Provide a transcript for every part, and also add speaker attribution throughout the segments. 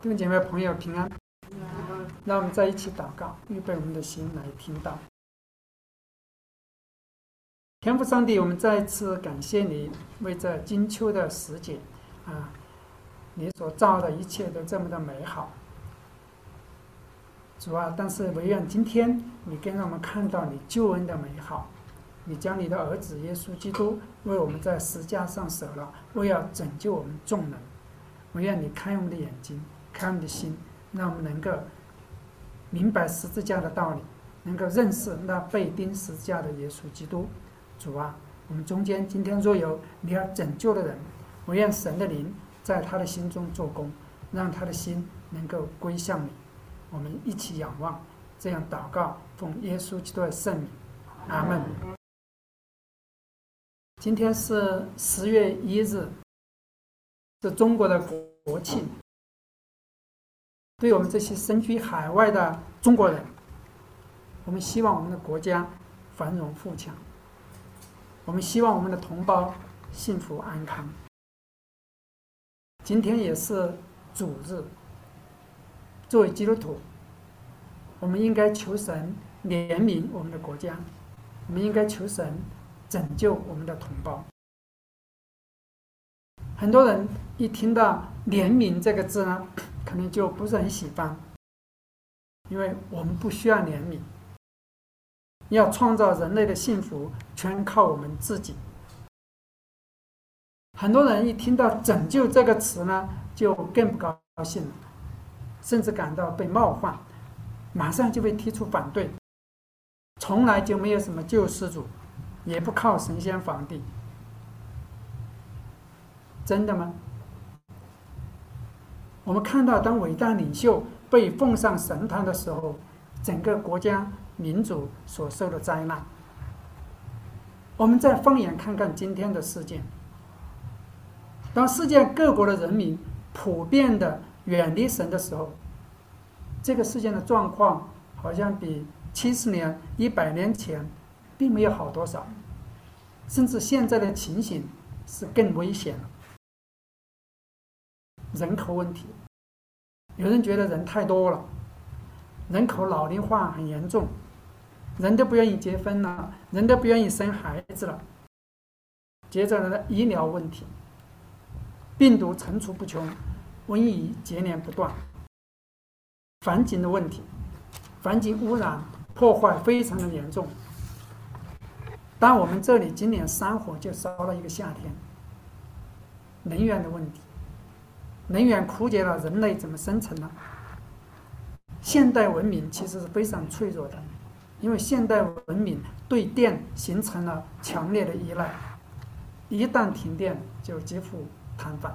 Speaker 1: 弟兄姐妹朋友平安，让我们在一起祷告，预备我们的心来听到。天父上帝，我们再一次感谢你，为这金秋的时节你所造的一切都这么的美好。主啊，但是唯愿今天你更让我们看到你救恩的美好，你将你的儿子耶稣基督为我们在十架上舍了，为要拯救我们众人。唯愿你开我们的眼睛，开我们的心，让我们能够明白十字架的道理，能够认识那被钉十字架的耶稣基督。主啊，我们中间今天若有你要拯救的人，唯愿神的灵在他的心中做工，让他的心能够归向你。我们一起仰望，这样祷告，奉耶稣基督的圣名，阿们。今天是10月1日，是中国的国庆。对我们这些身居海外的中国人，我们希望我们的国家繁荣富强，我们希望我们的同胞幸福安康。今天也是主日，作为基督徒，我们应该求神怜悯我们的国家，我们应该求神拯救我们的同胞。很多人一听到怜悯这个字呢，可能就不是很喜欢，因为我们不需要怜悯，要创造人类的幸福全靠我们自己。很多人一听到拯救这个词呢，就更不高兴了，甚至感到被冒犯，马上就会提出反对。从来就没有什么救世主，也不靠神仙皇帝。真的吗？我们看到当伟大领袖被奉上神坛的时候，整个国家民族所受的灾难。我们再放眼看看今天的事件，当世界各国的人民普遍的远离神的时候，这个世界的状况好像比70年、100年前并没有好多少，甚至现在的情形是更危险了。人口问题，有人觉得人太多了，人口老龄化很严重，人都不愿意结婚了，人都不愿意生孩子了。接着呢，医疗问题，病毒层出不穷，瘟疫接连不断。环境的问题，环境污染破坏非常的严重。当我们这里今年山火就烧了一个夏天。能源的问题，能源枯竭了，人类怎么生存呢？现代文明其实是非常脆弱的，因为现代文明对电形成了强烈的依赖，一旦停电就几乎瘫痪。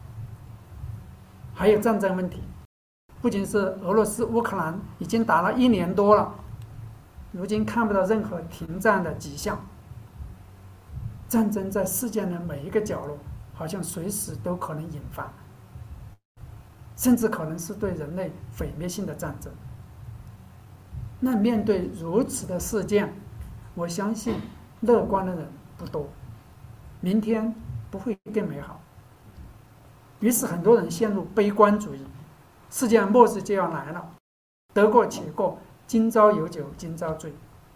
Speaker 1: 还有战争问题，不仅是俄罗斯乌克兰已经打了1年多了，如今看不到任何停战的迹象。战争在世界的每一个角落，好像随时都可能引发，甚至可能是对人类毁灭性的战争。那面对如此的事件，我相信乐观的人不多，明天不会更美好。于是很多人陷入悲观主义，世界末日就要来了，得过且过，今朝有酒今朝醉。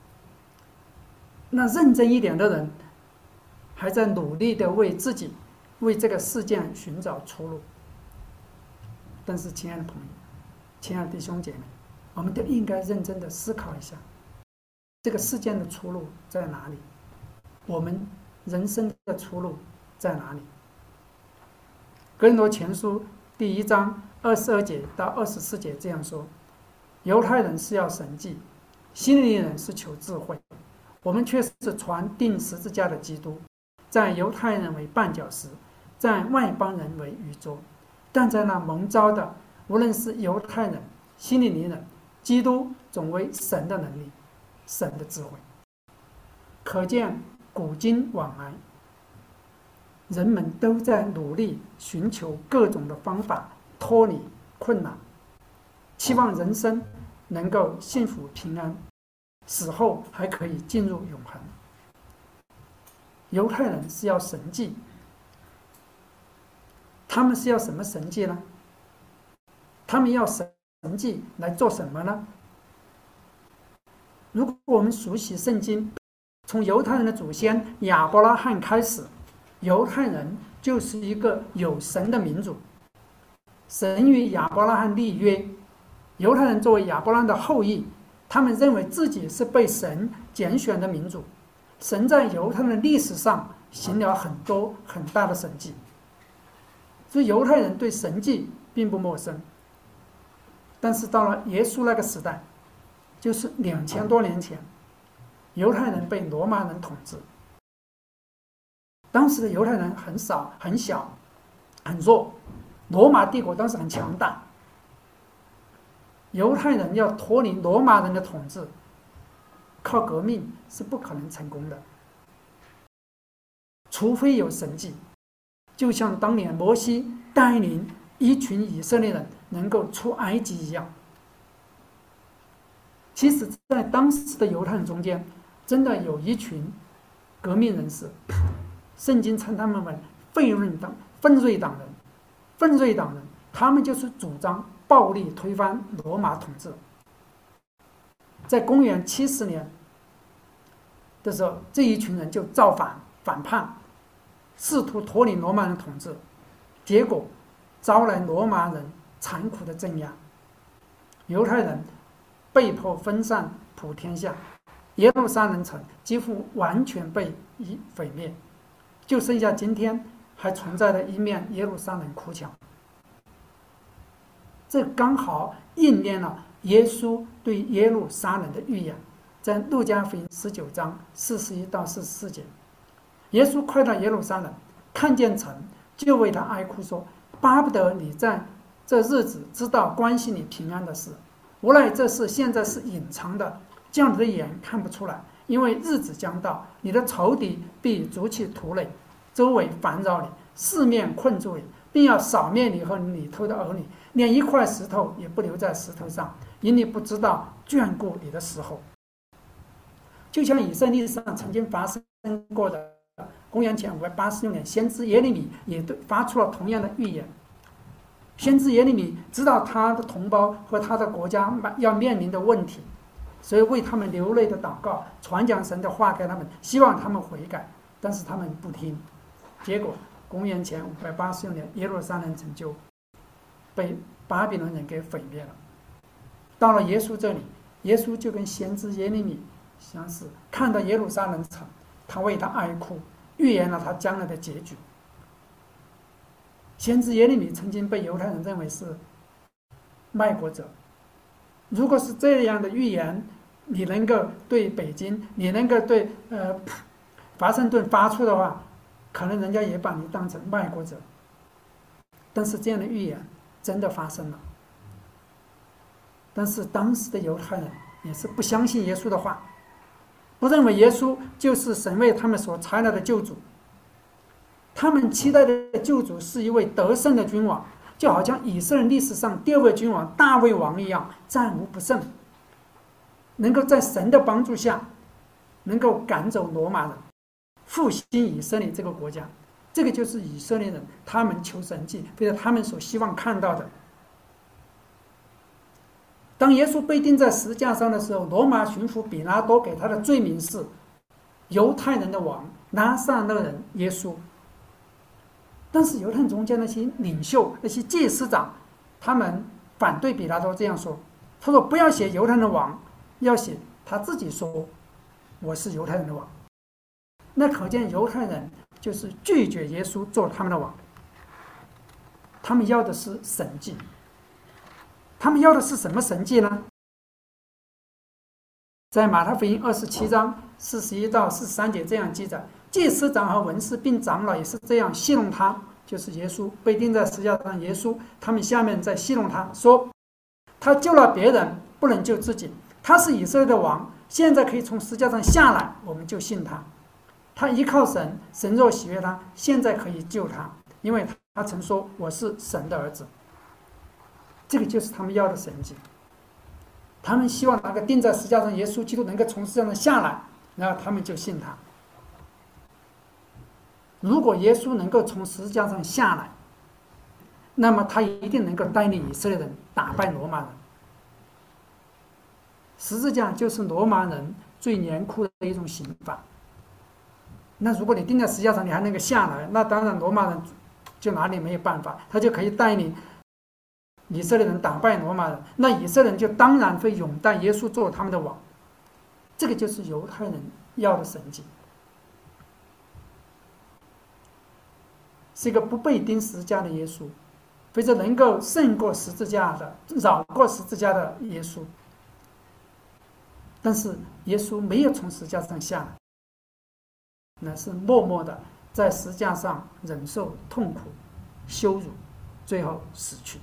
Speaker 1: 那认真一点的人还在努力的为自己、为这个事件寻找出路。但是亲爱的朋友，亲爱的弟兄姐妹，我们都应该认真的思考一下，这个事件的出路在哪里？我们人生的出路在哪里？哥林多前书第1章22节到24节这样说：犹太人是要神迹，希利尼人是求智慧，我们却是传钉十字架的基督，在犹太人为绊脚石，在外邦人为愚拙，但在那蒙召的，无论是犹太人、希利尼人，基督总为神的能力，神的智慧。可见古今往来，人们都在努力寻求各种的方法脱离困难，期望人生能够幸福平安，死后还可以进入永恒。犹太人是要神迹，他们是要什么神迹呢？ 他们要神迹来做什么呢？如果我们熟悉圣经，从犹太人的祖先亚伯拉罕开始，犹太人就是一个有神的民族。神与亚伯拉罕立约，犹太人作为亚伯拉罕的后裔，他们认为自己是被神拣选的民族。神在犹太人的历史上行了很多很大的神迹，所以犹太人对神迹并不陌生。但是到了耶稣那个时代，就是2000多年前，犹太人被罗马人统治。当时的犹太人很少、很小、很弱，罗马帝国当时很强大。犹太人要脱离罗马人的统治，靠革命是不可能成功的，除非有神迹，就像当年摩西带领一群以色列人能够出埃及一样。其实在当时的犹太人中间，真的有一群革命人士，圣经称他们为奋锐党人。奋锐党人，他们就是主张暴力推翻罗马统治。在公元70年的时候，这一群人就造反叛，试图脱离罗马人统治，结果招来罗马人残酷的镇压，犹太人被迫分散普天下，耶路撒冷城几乎完全被毁灭，就剩下今天还存在的一面耶路撒冷哭墙。这刚好应验了耶稣对耶路撒冷的预言，在路加福音19章41到44节，耶稣快到耶路撒冷，看见城，就为他哀哭说：巴不得你在这日子知道关系你平安的事，无奈这事现在是隐藏的，叫你的眼看不出来。因为日子将到，你的仇敌必筑起土垒，周围烦扰你，四面困住你，并要扫灭你和你里头的儿女，连一块石头也不留在石头上，因你不知道眷顾你的时候。就像以色列上曾经发生过的，公元前586年，先知耶利米也发出了同样的预言。先知耶利米知道他的同胞和他的国家要面临的问题，所以为他们流泪的祷告，传讲神的话给他们，希望他们悔改，但是他们不听。结果公元前586年，耶路撒冷城就被巴比伦人给毁灭了。到了耶稣这里，耶稣就跟先知耶利米相似，看到耶路撒冷城，他为他哀哭，预言了他将来的结局。先知耶利米曾经被犹太人认为是卖国者，如果是这样的预言，你能够对北京，你能够对华盛顿发出的话，可能人家也把你当成卖国者。但是这样的预言真的发生了，但是当时的犹太人也是不相信耶稣的话，不认为耶稣就是神为他们所差来的救主。他们期待的救主是一位得胜的君王，就好像以色列历史上第2位君王大卫王一样，战无不胜，能够在神的帮助下能够赶走罗马人，复兴以色列这个国家。这个就是以色列人他们求神迹，或者他们所希望看到的。当耶稣被钉在十字架上的时候，罗马巡抚比拉多给他的罪名是犹太人的王，拿撒勒人耶稣。但是犹太人中间那些领袖，那些祭司长，他们反对比拉多这样说，他说不要写犹太人的王，要写他自己说我是犹太人的王。那可见犹太人就是拒绝耶稣做他们的王，他们要的是神迹。他们要的是什么神迹呢？在马太福音27章41到43节这样记载，祭司长和文士并长老也是这样戏弄他，就是耶稣被钉在十字架上，耶稣他们下面在戏弄他，说他救了别人，不能救自己，他是以色列的王，现在可以从十字架上下来，我们就信他。他依靠神，神若喜悦他，现在可以救他，因为他曾说我是神的儿子。这个就是他们要的神迹。他们希望那个钉在十字架上耶稣基督能够从十字架上下来，然后他们就信他。如果耶稣能够从十字架上下来， 那么他一定能够带领以色列人打败罗马人。十字架就是罗马人最严酷的一种刑罚。那如果你钉在十字架上，你还能够下来，那当然罗马人就拿你没有办法，他就可以带领以色列人打败罗马人，那以色列人就当然会拥戴耶稣做他们的王。这个就是犹太人要的神迹，是一个不被钉十字架的耶稣，非常能够胜过十字架的、绕过十字架的耶稣。但是耶稣没有从十字架上下来，乃是默默的在十字架上忍受痛苦、羞辱，最后死去。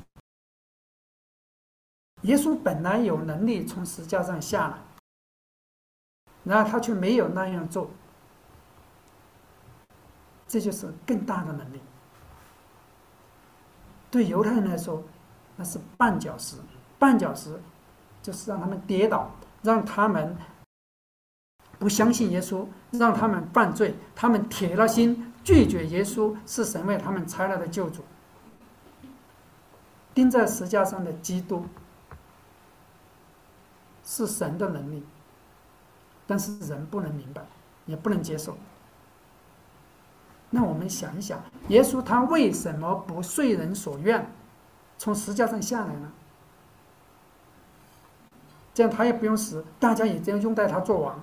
Speaker 1: 耶稣本来有能力从十字架上下来，然而他却没有那样做，这就是更大的能力。对犹太人来说，那是绊脚石，绊脚石就是让他们跌倒，让他们不相信耶稣，让他们犯罪，他们铁了心拒绝耶稣是神为他们差来的救主。钉在十字架上的基督是神的能力，但是人不能明白，也不能接受。那我们想一想，耶稣他为什么不遂人所愿，从十字架上下来呢？这样他也不用死，大家也这样拥戴他做王。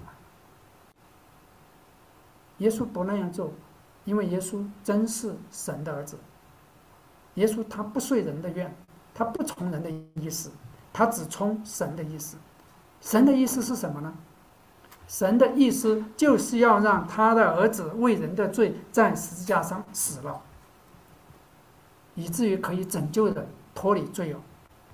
Speaker 1: 耶稣不那样做，因为耶稣真是神的儿子。耶稣他不遂人的愿，他不从人的意思，他只从神的意思。神的意思是什么呢？神的意思就是要让他的儿子为人的罪在十字架上死了，以至于可以拯救人脱离罪恶。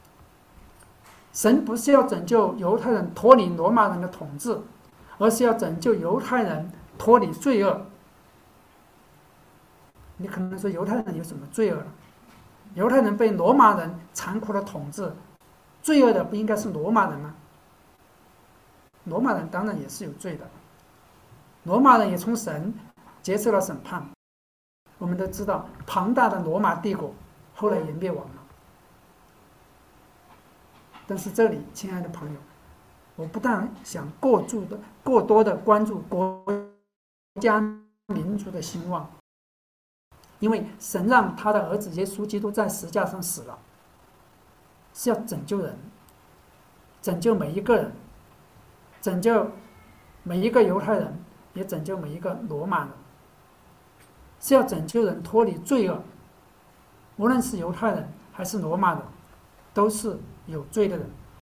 Speaker 1: 神不是要拯救犹太人脱离罗马人的统治，而是要拯救犹太人脱离罪恶。你可能说犹太人有什么罪恶呢？犹太人被罗马人残酷的统治，罪恶的不应该是罗马人吗？罗马人当然也是有罪的，罗马人也从神接受了审判。我们都知道，庞大的罗马帝国后来也灭亡了。但是这里，亲爱的朋友，我不但想过多的关注国家民族的兴旺，因为神让他的儿子耶稣基督在十字架上死了，是要拯救人，拯救每一个人，拯救每一个犹太人，也拯救每一个罗马人，是要拯救人脱离罪恶。无论是犹太人还是罗马人，都是有罪的人。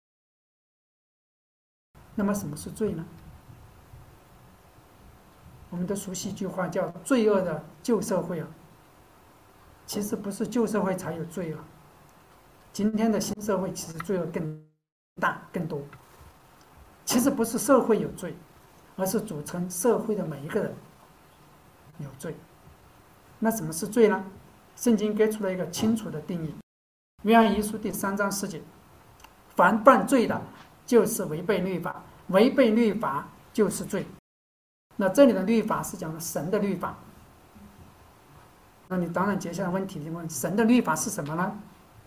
Speaker 1: 那么什么是罪呢？我们都熟悉一句话叫罪恶的旧社会啊。其实不是旧社会才有罪恶，今天的新社会其实罪恶更大更多。其实不是社会有罪，而是组成社会的每一个人有罪。那什么是罪呢？圣经给出了一个清楚的定义，约翰一书第3章4节，凡犯罪的就是违背律法，违背律法就是罪。那这里的律法是讲的神的律法。那你当然接下来问题就问，神的律法是什么呢？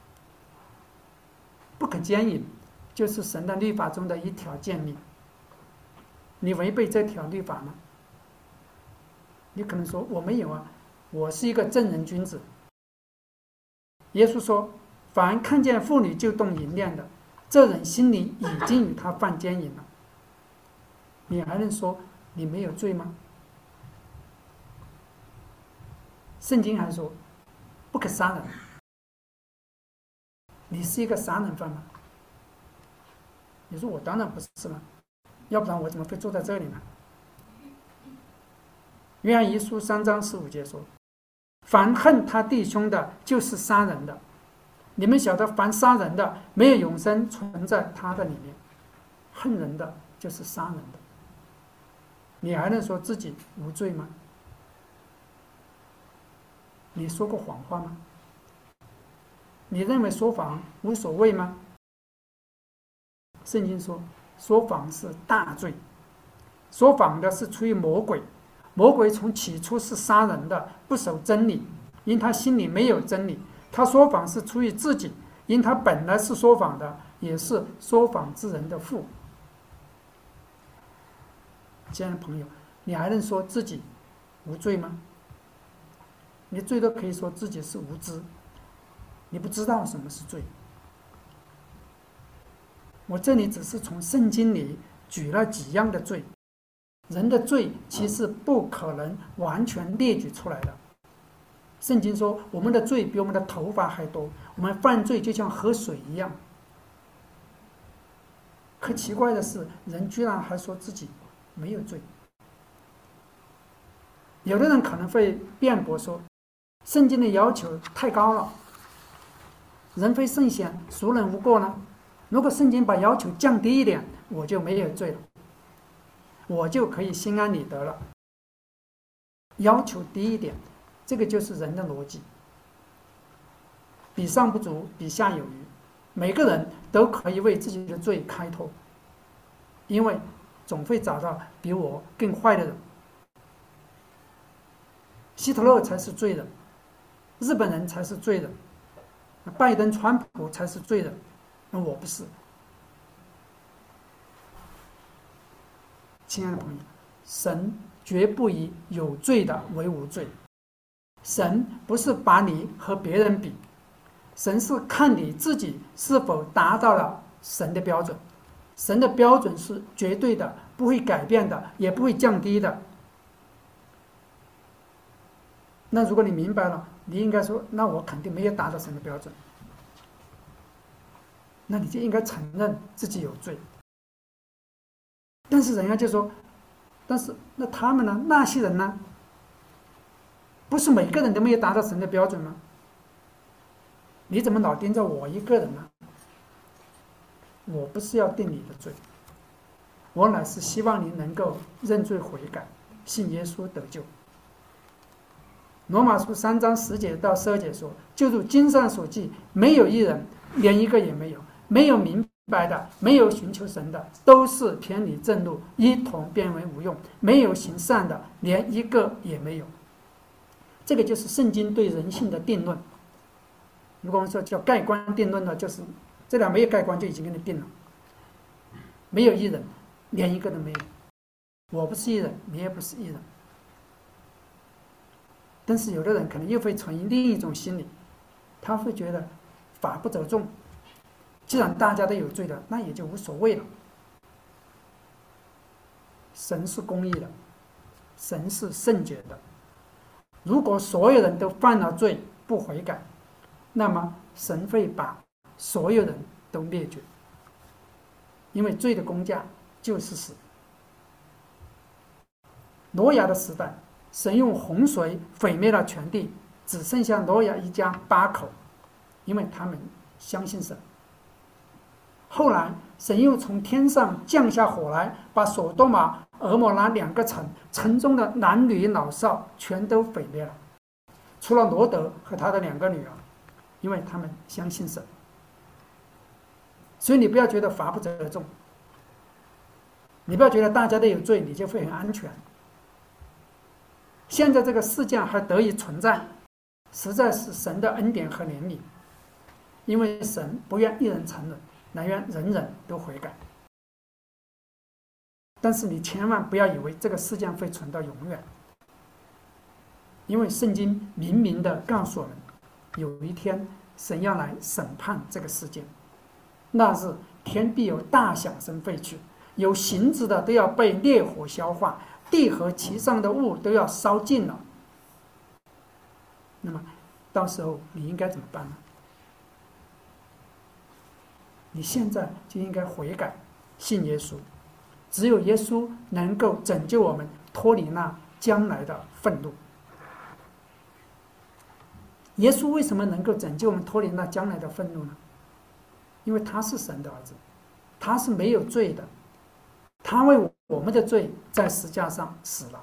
Speaker 1: 不可奸淫就是神的律法中的一条诫命。你违背这条律法吗？你可能说我没有啊，我是一个正人君子。耶稣说，凡看见妇女就动淫念的，这人心里已经与他犯奸淫了。你还能说你没有罪吗？圣经还说不可杀人，你是一个杀人犯吗？你说我当然不是了，要不然我怎么会坐在这里呢？约翰一书3章15节说，凡恨他弟兄的就是杀人的，你们晓得凡杀人的没有永生存在他的里面。恨人的就是杀人的，你还能说自己无罪吗？你说过谎话吗？你认为说谎无所谓吗？圣经说，说谎是大罪，说谎的是出于魔鬼，魔鬼从起初是杀人的，不守真理，因他心里没有真理， 他说谎是出于自己，因他本来是说谎的，也是说谎之人的父。亲爱的朋友，你还能说自己无罪吗？你最多可以说自己是无知，你不知道什么是罪。我这里只是从圣经里举了几样的罪，人的罪其实不可能完全列举出来的。圣经说我们的罪比我们的头发还多，我们犯罪就像喝水一样。可奇怪的是，人居然还说自己没有罪。有的人可能会辩驳说，圣经的要求太高了，人非圣贤，孰能无过呢？如果圣经把要求降低一点，我就没有罪了，我就可以心安理得了。要求低一点，这个就是人的逻辑。比上不足，比下有余，每个人都可以为自己的罪开脱，因为总会找到比我更坏的人。希特勒才是罪人，日本人才是罪人，拜登、川普才是罪人，那我不是。亲爱的朋友，神绝不以有罪的为无罪。神不是把你和别人比，神是看你自己是否达到了神的标准。神的标准是绝对的，不会改变的，也不会降低的。那如果你明白了，你应该说，那我肯定没有达到神的标准，那你就应该承认自己有罪。但是人家就说，但是那他们呢？那些人呢？不是每个人都没有达到神的标准吗？你怎么老盯着我一个人呢？我不是要定你的罪，我乃是希望你能够认罪悔改，信耶稣得救。罗马书3章10节到12节说，就如经上所记，没有一人，连一个也没有，没有明白的，没有寻求神的，都是偏离正路，一同变为无用，没有行善的，连一个也没有。这个就是圣经对人性的定论。如果我们说叫盖棺定论呢，就是这俩没有盖棺就已经给你定了，没有一人，连一个都没有。我不是一人，你也不是一人。但是有的人可能又会存另一种心理，他会觉得法不责众，既然大家都有罪的，那也就无所谓了。神是公义的，神是圣洁的。如果所有人都犯了罪不悔改，那么神会把所有人都灭绝，因为罪的工价就是死。挪亚的时代，神用洪水毁灭了全地，只剩下挪亚一家8口，因为他们相信神。后来神又从天上降下火来，把所多玛、俄摩拉2个城，城中的男女老少全都毁灭了，除了罗德和他的2个女儿，因为他们相信神。所以你不要觉得法不责众，你不要觉得大家都有罪，你就会很安全。现在这个事件还得以存在，实在是神的恩典和怜悯，因为神不愿一人沉沦，乃愿人人都悔改。但是你千万不要以为这个事件会存到永远，因为圣经明明的告诉我们，有一天神要来审判这个世界，那日天必有大响声废去，有形质的都要被烈火消化，地和其上的物都要烧尽了。那么到时候你应该怎么办呢？你现在就应该悔改，信耶稣，只有耶稣能够拯救我们脱离那将来的愤怒。耶稣为什么能够拯救我们脱离那将来的愤怒呢？因为他是神的儿子，他是没有罪的，他为我们的罪在十字架上死了。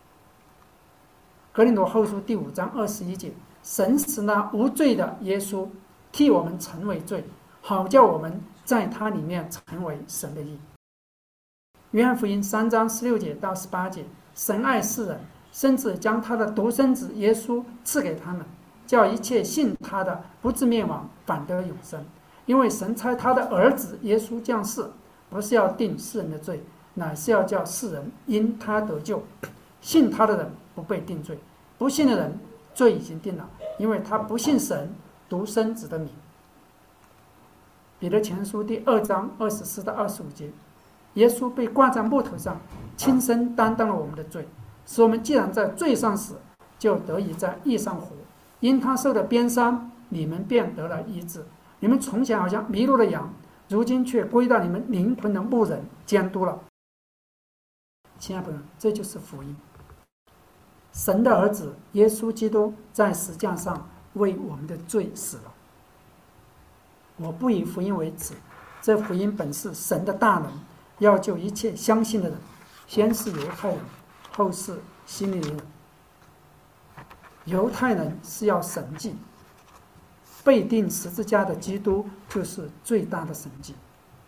Speaker 1: 格林多后书第5章21节，神使那无罪的耶稣替我们成为罪，好叫我们在他里面成为神的义。约翰福音3章16节到18节，神爱世人，甚至将他的独生子耶稣赐给他们， 叫一切信他的不至灭亡，反得永生。因为神差他的儿子耶稣降世，不是要定世人的罪，乃是要叫世人因他得救。信他的人不被定罪，不信的人罪已经定了，因为他不信神独生子的名。彼得前书第2章24到25节，耶稣被挂在木头上，亲身担当了我们的罪，使我们既然在罪上死，就得以在义上活。因他受的鞭伤，你们便得了医治。你们从前好像迷路的羊，如今却归到你们灵魂的牧人监督了。亲爱的朋友，这就是福音。神的儿子耶稣基督在十字架上为我们的罪死了。我不以福音为耻，这福音本是神的大能，要救一切相信的人，先是犹太人，后是希利尼人。犹太人是要神迹，被钉十字架的基督就是最大的神迹。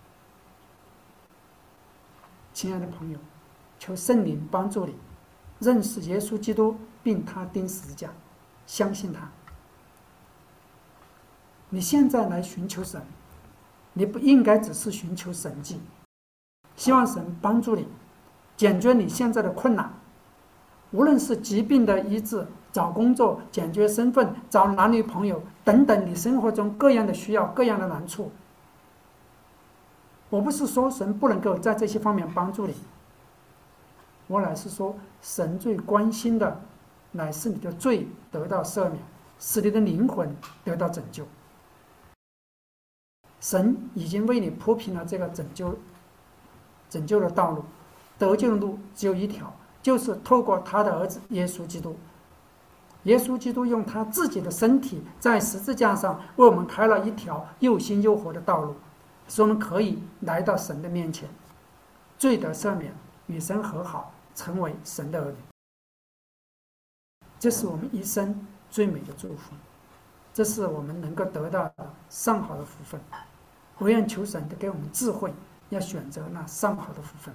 Speaker 1: 亲爱的朋友，求圣灵帮助你认识耶稣基督，并他钉十字架，相信他。你现在来寻求神，你不应该只是寻求神迹，希望神帮助你解决你现在的困难，无论是疾病的医治、找工作、解决身份、找男女朋友等等，你生活中各样的需要、各样的难处。我不是说神不能够在这些方面帮助你，我乃是说神最关心的乃是你的罪得到赦免，使你的灵魂得到拯救。神已经为你铺平了这个拯救的道路，得救的路只有一条，就是透过他的儿子耶稣基督。耶稣基督用他自己的身体在十字架上为我们开了一条又新又活的道路，使我们可以来到神的面前，罪得赦免，与神和好，成为神的儿女。这是我们一生最美的祝福，这是我们能够得到的上好的福分。我愿求神给我们智慧，要选择那上好的福分。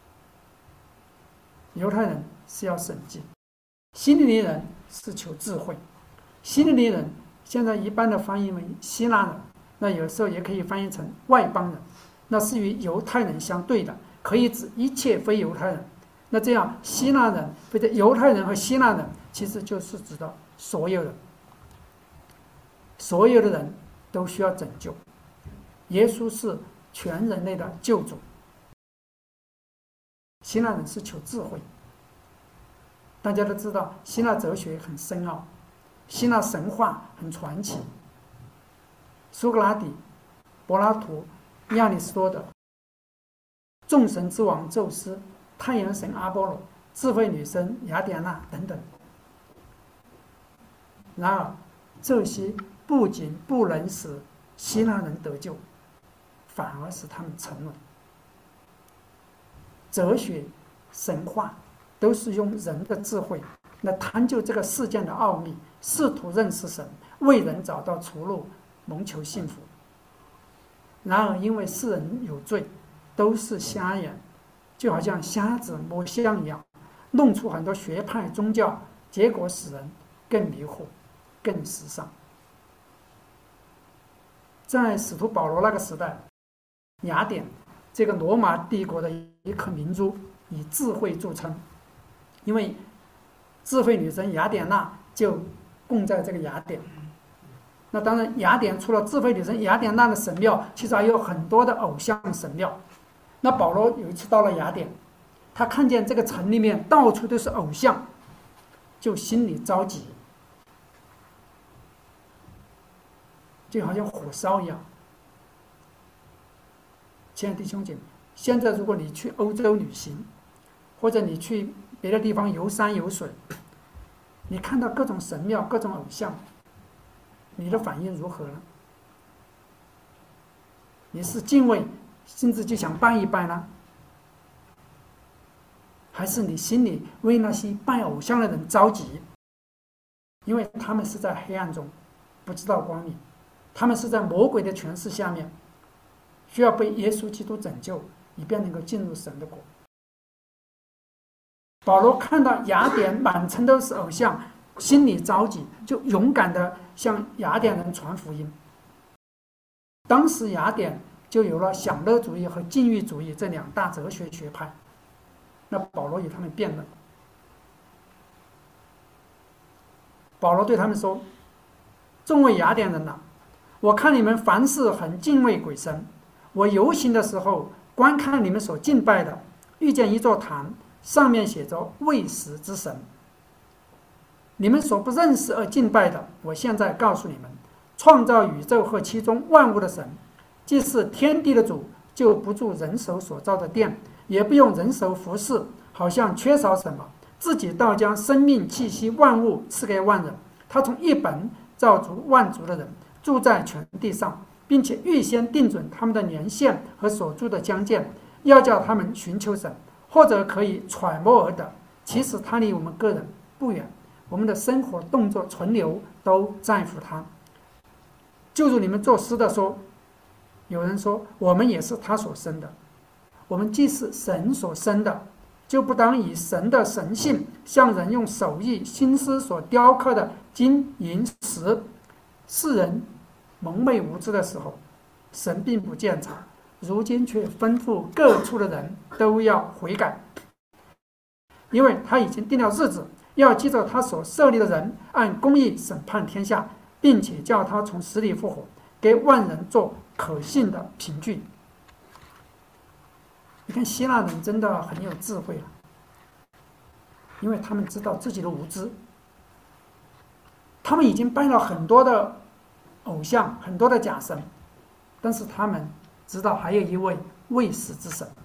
Speaker 1: 犹太人是要审计，希利尼人是求智慧。希利尼人现在一般的翻译为希腊人，那有时候也可以翻译成外邦人，那是与犹太人相对的，可以指一切非犹太人。那这样希腊人或者犹太人和希腊人其实就是指的所有人，所有的人都需要拯救。耶稣是全人类的救主。希腊人是求智慧，大家都知道希腊哲学很深奥，希腊神话很传奇。苏格拉底、柏拉图、亚里士多德，众神之王宙斯、太阳神阿波罗、智慧女神雅典娜等等。然而这些不仅不能使希腊人得救，反而使他们沉沦。哲学、神话都是用人的智慧来探究这个事件的奥秘，试图认识神，为人找到出路，谋求幸福。然而因为世人有罪，都是瞎眼，就好像瞎子摸象一样，弄出很多学派宗教，结果使人更迷惑，更时尚。在使徒保罗那个时代，雅典这个罗马帝国的一颗明珠以智慧著称，因为智慧女神雅典娜就供在这个雅典。那当然雅典除了智慧女神雅典娜的神庙，其实还有很多的偶像神庙。那保罗有一次到了雅典，他看见这个城里面到处都是偶像，就心里着急，就好像火烧一样。亲爱的弟兄姐妹，现在如果你去欧洲旅行，或者你去别的地方游山游水，你看到各种神庙、各种偶像，你的反应如何呢？你是敬畏，甚至就想拜一拜呢？还是你心里为那些拜偶像的人着急？因为他们是在黑暗中，不知道光明，他们是在魔鬼的权势下面，需要被耶稣基督拯救，以便能够进入神的国。保罗看到雅典满城都是偶像， 心里着急，就勇敢地向雅典人传福音。当时雅典就有了享乐主义和禁欲主义这两大哲学学派。那保罗与他们辩论，保罗对他们说：“众位雅典人呐，我看你们凡事很敬畏鬼神。我游行的时候，观看你们所敬拜的，遇见一座坛，上面写着未死之神。你们所不认识而敬拜的，我现在告诉你们，创造宇宙和其中万物的神，既是天地的主，就不住人手所造的殿，也不用人手服侍，好像缺少什么，自己倒将生命气息万物赐给万人。他从一本造出万族的人，住在全地上，并且预先定准他们的年限和所住的疆界，要叫他们寻求神，或者可以揣摩而得。其实他离我们个人不远，我们的生活动作存留都在乎他。就如你们作诗的说，有人说我们也是他所生的。我们既是神所生的，就不当以神的神性像人用手艺心思所雕刻的金银石。世人蒙昧无知的时候，神并不见察，如今却吩咐各处的人都要悔改，因为他已经定了日子，要记着他所设立的人，按公义审判天下，并且叫他从死里复活，给万人做可信的凭据。你看希腊人真的很有智慧啊，因为他们知道自己的无知，他们已经拜了很多的偶像，很多的假神，但是他们知道还有一位未死之神，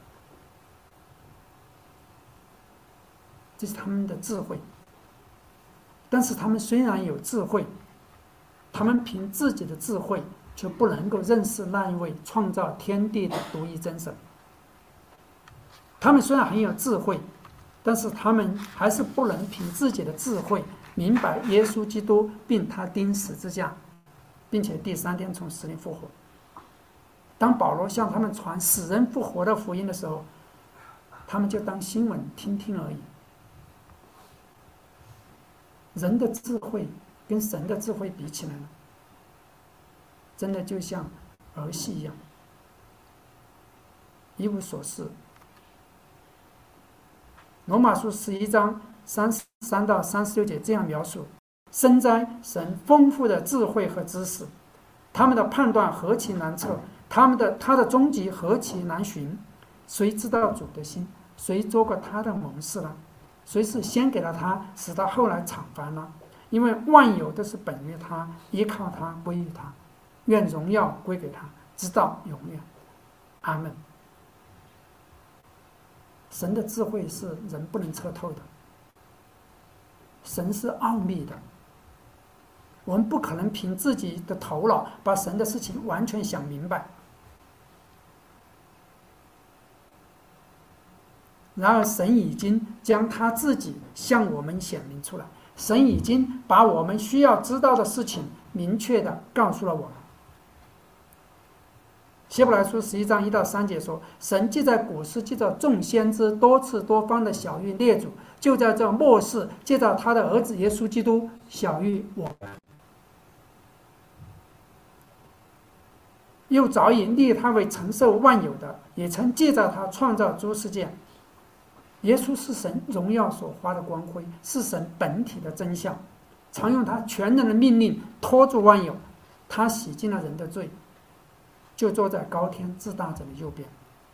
Speaker 1: 这是他们的智慧。但是他们虽然有智慧，他们凭自己的智慧却不能够认识那一位创造天地的独一真神。他们虽然很有智慧，但是他们还是不能凭自己的智慧明白耶稣基督，并他钉十字架，并且第3天从死里复活。当保罗向他们传死人复活的福音的时候，他们就当新闻听听而已。人的智慧跟神的智慧比起来呢，真的就像儿戏一样，一无所事。罗马书11章33到36节这样描述：深哉，神丰富的智慧和知识，他们的判断何其难测，他的终极何其难寻。谁知道主的心？谁做过他的谋士呢？谁是先给了他，使他后来敞翻呢？因为万有都是本于他，依靠他，归于他。愿荣耀归给他，直到永远。阿们。神的智慧是人不能测透的，神是奥秘的，我们不可能凭自己的头脑把神的事情完全想明白。然而神已经将他自己向我们显明出来，神已经把我们需要知道的事情明确地告诉了我们。希伯来书11章1到3节说，神既在古时借着众先知多次多方的晓谕列祖，就在这末世借着他的儿子耶稣基督晓谕我们。又早已立他为承受万有的，也曾借着他创造诸世界。耶稣是神荣耀所发的光辉，是神本体的真相，常用他全能的命令托住万有。他洗净了人的罪，就坐在高天至大者的右边。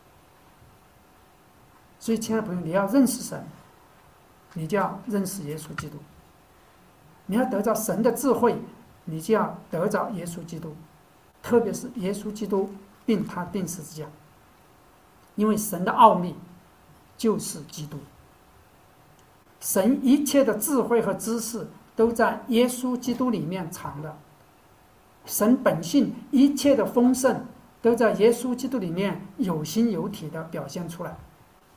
Speaker 1: 所以亲爱的朋友，你要认识神，你就要认识耶稣基督。你要得到神的智慧，你就要得着耶稣基督，特别是耶稣基督并他钉十字架。因为神的奥秘就是基督，神一切的智慧和知识都在耶稣基督里面藏的，神本性一切的丰盛都在耶稣基督里面有形有体的表现出来。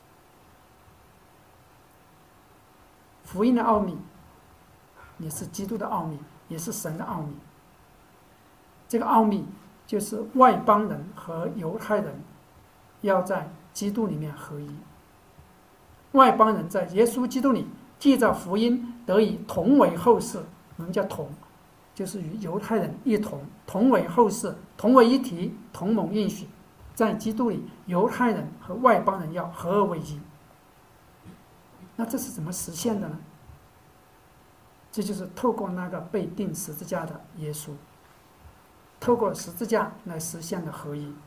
Speaker 1: 福音的奥秘也是基督的奥秘，也是神的奥秘。这个奥秘就是外邦人和犹太人要在基督里面合一，外邦人在耶稣基督里借着福音得以同为后世，我们叫同，就是与犹太人一同，同为后世，同为一体，同蒙应许。在基督里，犹太人和外邦人要合而为一。那这是怎么实现的呢？这就是透过那个被钉十字架的耶稣，透过十字架来实现的合一。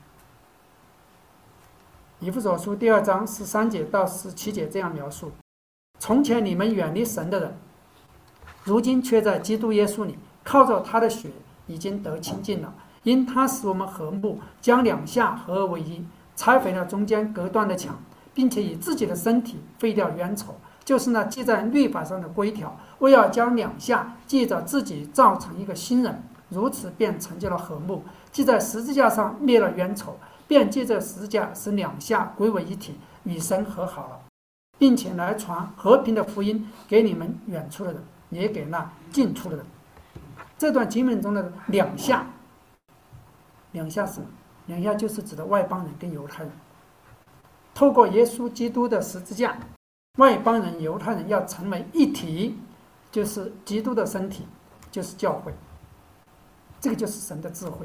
Speaker 1: 以弗所书2章13节到17节这样描述：从前你们远离神的人，如今却在基督耶稣里靠着他的血已经得清净了。因他使我们和睦，将两下合而为一，拆毁了中间隔断的墙，并且以自己的身体废掉冤仇，就是那记在律法上的规条，为要将两下记着自己造成一个新人，如此便成就了和睦。记在十字架上灭了冤仇，便借着十字架使两下归为一体，与神和好了，并且来传和平的福音给你们远处的人，也给那近处的人。这段经文中的两下，两下是什么？两下就是指的外邦人跟犹太人。透过耶稣基督的十字架，外邦人、犹太人要成为一体，就是基督的身体，就是教会。这个就是神的智慧。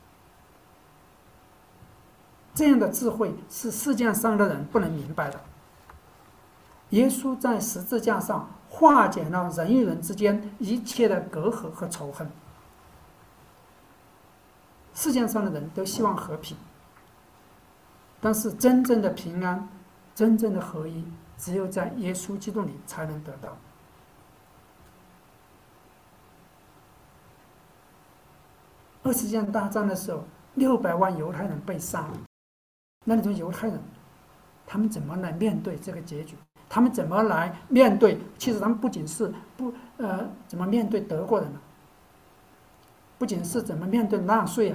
Speaker 1: 这样的智慧是世界上的人不能明白的。耶稣在十字架上化解了人与人之间一切的隔阂和仇恨。世界上的人都希望和平，但是真正的平安、真正的合一，只有在耶稣基督里才能得到。二次世界大战的时候，600万犹太人被杀，那你说犹太人，他们怎么来面对这个结局？他们怎么来面对？其实他们不仅是怎么面对德国人呢？不仅是怎么面对纳粹啊！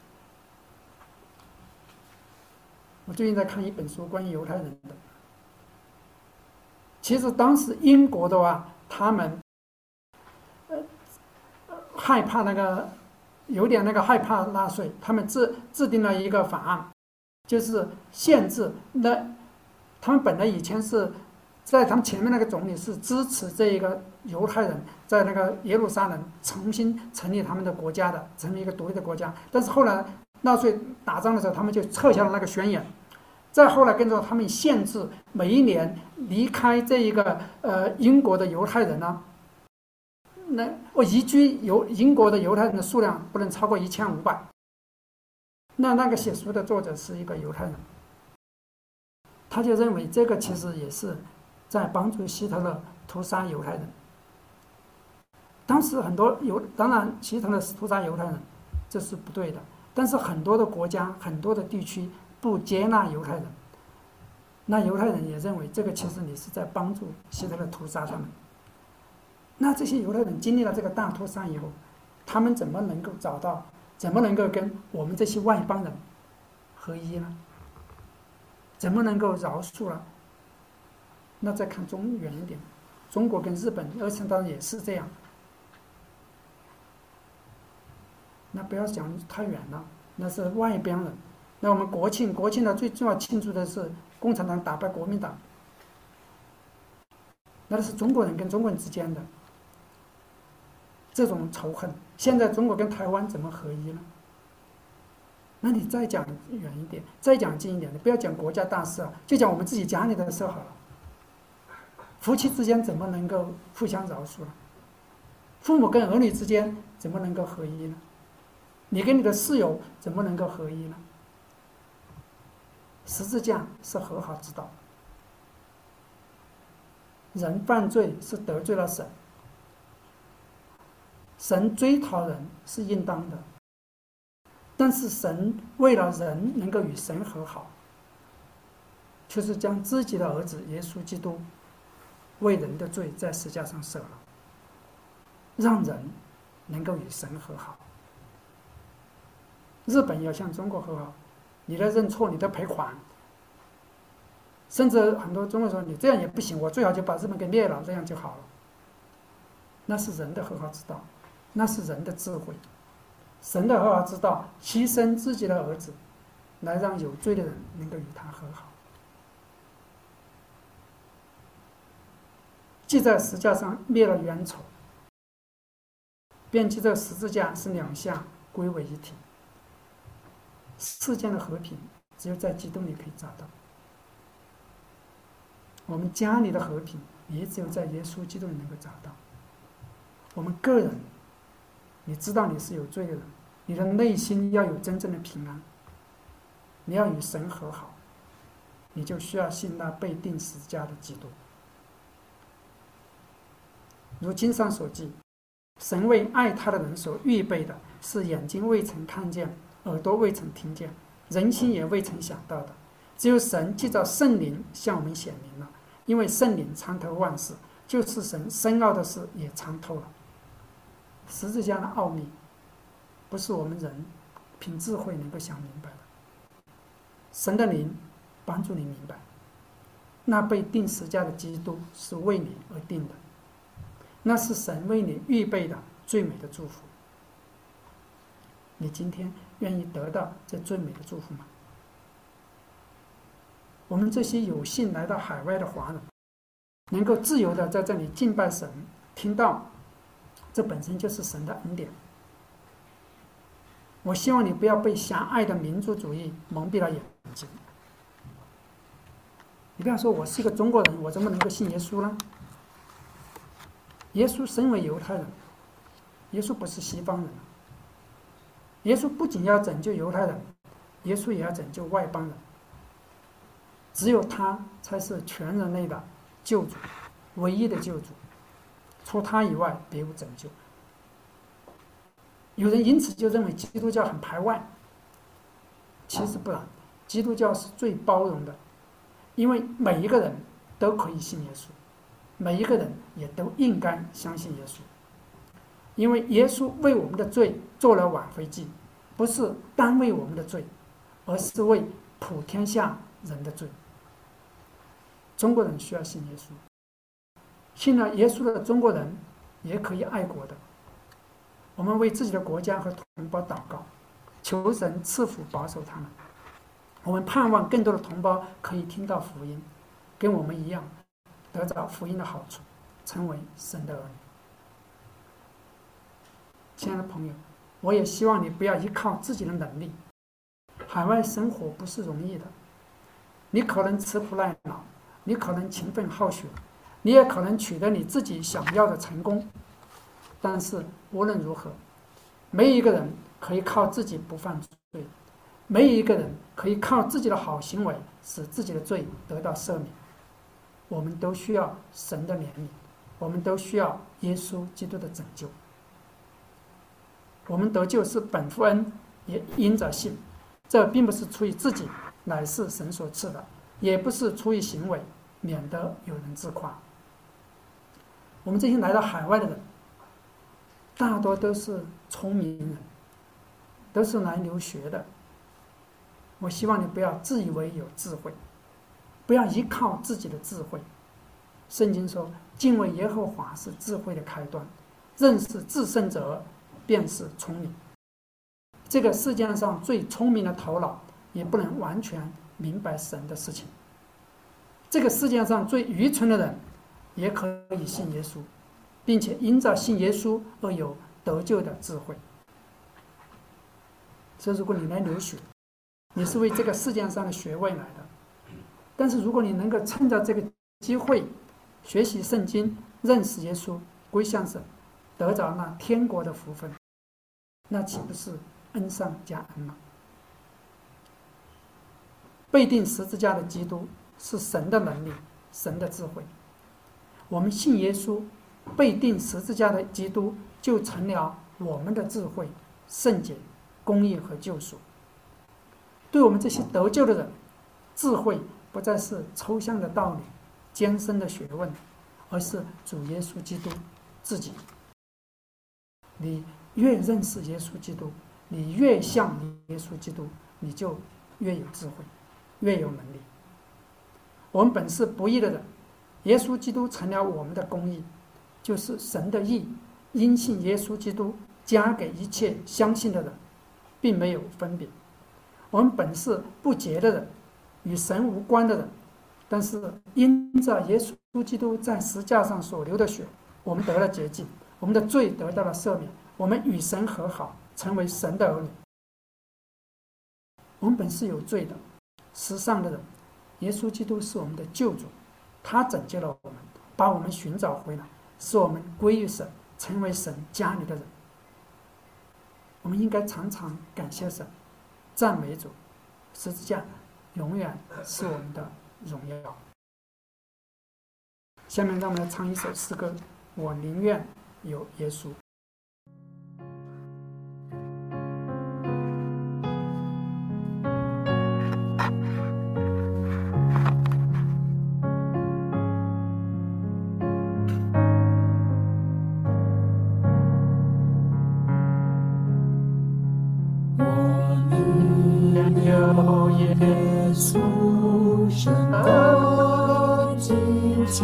Speaker 1: 我最近在看一本书，关于犹太人的。其实当时英国的话，他们害怕那个，有点那个害怕纳粹，他们制定了一个法案，就是限制那他们本来以前是在他们前面那个总理是支持这一个犹太人在那个耶路撒冷重新成立他们的国家的，成为一个独立的国家。但是后来纳粹打仗的时候，他们就撤销了那个宣言。再后来跟着他们限制每一年离开这一个英国的犹太人呢，移居英国的犹太人的数量不能超过1500。那个写书的作者是一个犹太人，他就认为这个其实也是在帮助希特勒屠杀犹太人。当时很多当然希特勒屠杀犹太人这是不对的，但是很多的国家、很多的地区不接纳犹太人，那犹太人也认为这个其实你是在帮助希特勒屠杀他们。那这些犹太人经历了这个大屠杀以后，他们怎么能够跟我们这些外邦人合一呢？怎么能够饶恕了？那再看远一点，中国跟日本二次大战也是这样。那不要讲太远了，那是外邦人。那我们国庆的最重要庆祝的是共产党打败国民党，那是中国人跟中国人之间的这种仇恨。现在中国跟台湾怎么合一呢？那你再讲远一点，再讲近一点，你不要讲国家大事啊，就讲我们自己家里的事好了。夫妻之间怎么能够互相饶恕呢？父母跟儿女之间怎么能够合一呢？你跟你的室友怎么能够合一呢？十字架是和好之道。人犯罪是得罪了神，神追讨人是应当的，但是神为了人能够与神和好，却是将自己的儿子耶稣基督为人的罪在十字架上舍了，让人能够与神和好。日本要向中国和好，你的认错，你的赔款，甚至很多中国人说你这样也不行，我最好就把日本给灭了，这样就好了。那是人的和好之道，那是人的智慧。神的和好之道，牺牲自己的儿子，来让有罪的人能够与他和好。 既在十字架上灭了冤仇，便借这十字架是两下归为一体。世间的和平只有在基督里可以找到，我们家里的和平也只有在耶稣基督里能够找到。我们个人，你知道你是有罪的人，你的内心要有真正的平安，你要与神和好，你就需要信那被钉十字架的基督。如经上所记，神为爱他的人所预备的是眼睛未曾看见，耳朵未曾听见，人心也未曾想到的。只有神藉着圣灵向我们显明了，因为圣灵参透万事，就是神深奥的事也参透了。十字架的奥秘不是我们人凭智慧能够想明白的，神的灵帮助你明白，那被钉十字架的基督是为你而定的，那是神为你预备的最美的祝福。你今天愿意得到这最美的祝福吗？我们这些有幸来到海外的华人，能够自由的在这里敬拜神、听道，这本身就是神的恩典。我希望你不要被狭隘的民族主义蒙蔽了眼睛。你不要说我是一个中国人，我怎么能够信耶稣呢？耶稣身为犹太人，耶稣不是西方人。耶稣不仅要拯救犹太人，耶稣也要拯救外邦人。只有他才是全人类的救主，唯一的救主，除他以外别无拯救。有人因此就认为基督教很排外，其实不然，基督教是最包容的，因为每一个人都可以信耶稣，每一个人也都应该相信耶稣，因为耶稣为我们的罪做了挽回祭，不是单为我们的罪，而是为普天下人的罪。中国人需要信耶稣，信了耶稣的中国人也可以爱国的。我们为自己的国家和同胞祷告，求神赐福保守他们。我们盼望更多的同胞可以听到福音，跟我们一样得着福音的好处，成为神的儿女。亲爱的朋友，我也希望你不要依靠自己的能力。海外生活不是容易的，你可能吃苦耐劳，你可能勤奋好学，你也可能取得你自己想要的成功。但是无论如何，没有一个人可以靠自己不犯罪，没有一个人可以靠自己的好行为使自己的罪得到赦免。我们都需要神的怜悯，我们都需要耶稣基督的拯救。我们得救是本乎恩，也因着信。这并不是出于自己，乃是神所赐的，也不是出于行为，免得有人自夸。我们这些来到海外的人，大多都是聪明人，都是来留学的。我希望你不要自以为有智慧，不要依靠自己的智慧。圣经说，敬畏耶和华是智慧的开端，认识至圣者便是聪明。这个世界上最聪明的头脑也不能完全明白神的事情，这个世界上最愚蠢的人也可以信耶稣，并且因着信耶稣而有得救的智慧。所以如果你来留学，你是为这个世界上的学位来的，但是如果你能够趁着这个机会学习圣经，认识耶稣，归向神，得着那天国的福分，那岂不是恩上加恩吗？被钉十字架的基督是神的能力，神的智慧。我们信耶稣，被钉十字架的基督就成了我们的智慧、圣洁、公义和救赎。对我们这些得救的人，智慧不再是抽象的道理、艰深的学问，而是主耶稣基督自己。你越认识耶稣基督，你越像耶稣基督，你就越有智慧，越有能力。我们本是不义的人，耶稣基督成了我们的公义，就是神的义，因信耶稣基督加给一切相信的人，并没有分别。我们本是不洁的人，与神无关的人，但是因着耶稣稣基督在十字架上所流的血，我们得了洁净，我们的罪得到了赦免，我们与神和好，成为神的儿女。我们本是有罪的，失丧的人，耶稣基督是我们的救主，他拯救了我们，把我们寻找回来，使我们归于神，成为神家里的人。我们应该常常感谢神，赞美主，十字架永远是我们的荣耀。下面让我们来唱一首诗歌，我宁愿有耶稣。
Speaker 2: 有耶稣神的金钱，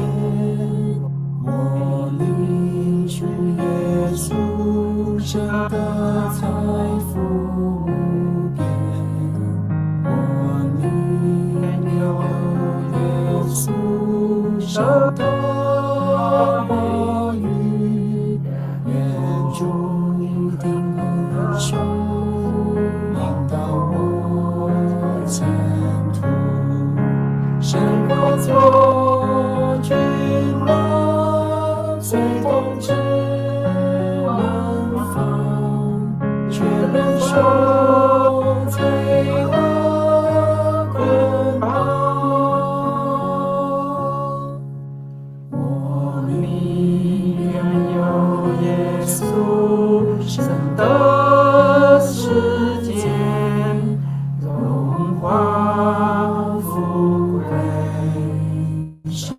Speaker 2: 我领取耶稣神的财富无边，我领有耶稣神的话语，愿主一定恩手引导我前途，生活做君王，虽统治万方，却忍受罪恶捆绑。我宁愿有耶稣神的世界，荣华富贵上，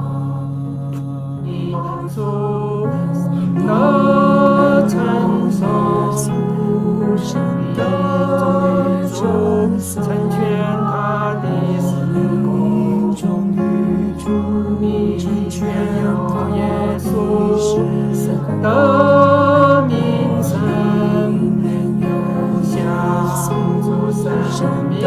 Speaker 2: 主的承受，神的主成全他的事工，忠于主，成全有耶稣神的名声，留下主生命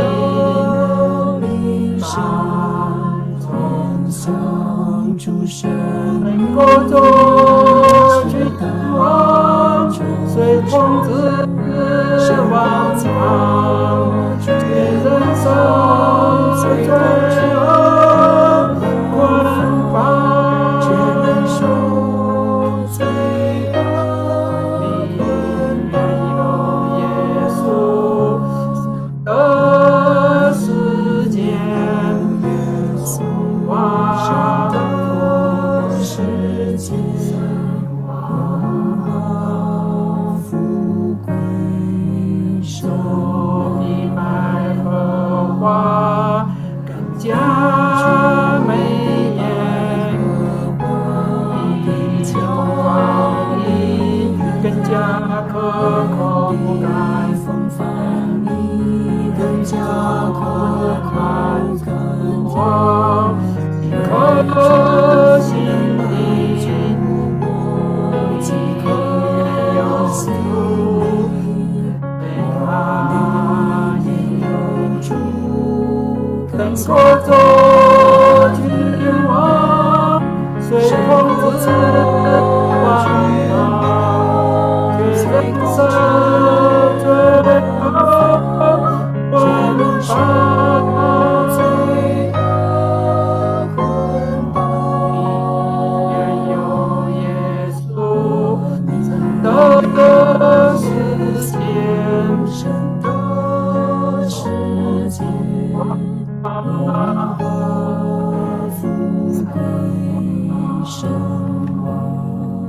Speaker 2: 从上主神能够做君王，虽统治万方，却忍受罪恶捆绑，却忍受罪恶捆绑。耶稣的世界，哇，世界富贵寿，比百合花更加美艳，比秋黄鹂更加可口不甘，风帆你更加可看更旺，可心的我即可有主，对他也有主，能够做君王，虽统治万方，却忍受罪恶捆绑，罪恶捆绑。愿有耶稣神的世界，神的世界，荣华富贵生活。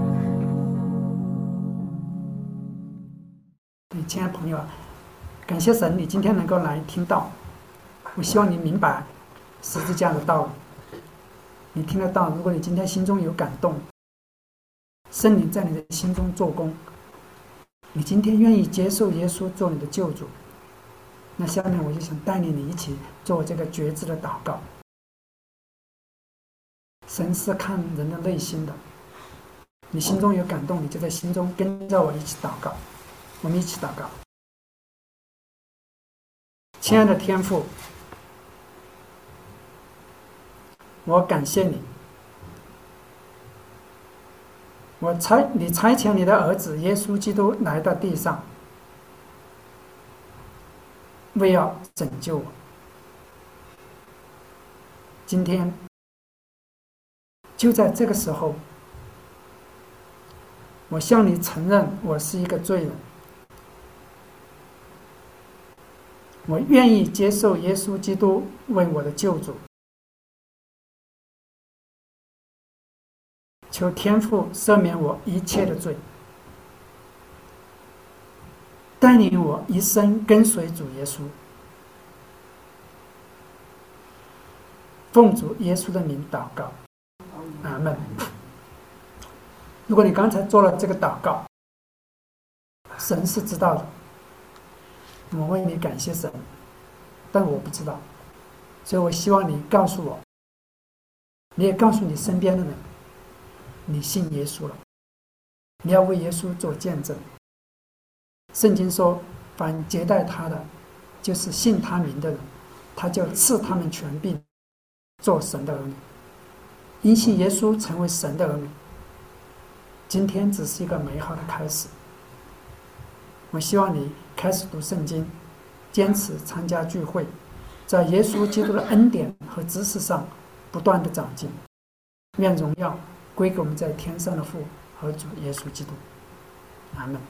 Speaker 1: 亲爱的朋友，感谢神，你今天能够来听到。我希望你明白十字架的道理。你听得到，如果你今天心中有感动，圣灵在你的心中做工，你今天愿意接受耶稣做你的救主，那下面我就想带领你一起做这个决志的祷告。神是看人的内心的，你心中有感动，你就在心中跟着我一起祷告。我们一起祷告。亲爱的天父，我感谢你， 你差遣你的儿子耶稣基督来到地上，为要拯救我。今天就在这个时候，我向你承认我是一个罪人，我愿意接受耶稣基督为我的救主。求天父赦免我一切的罪，带领我一生跟随主耶稣。奉主耶稣的名祷告，阿们。如果你刚才做了这个祷告，神是知道的，我为你感谢神，但我不知道，所以我希望你告诉我，你也告诉你身边的人，你信耶稣了，你要为耶稣做见证。圣经说，凡接待他的，就是信他名的人，他就赐他们权柄做神的儿女，因信耶稣成为神的儿女。今天只是一个美好的开始，我希望你开始读圣经，坚持参加聚会，在耶稣基督的恩典和知识上不断的长进。愿荣耀归给我们在天上的父和主耶稣基督。阿们。